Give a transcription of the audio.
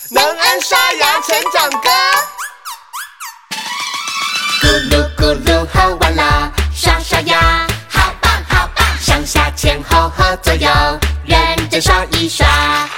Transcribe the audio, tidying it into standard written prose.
能恩沙哑成长歌。 咕噜咕噜喝完了，刷刷牙，好棒好棒！上下前后和左右，认真刷一刷。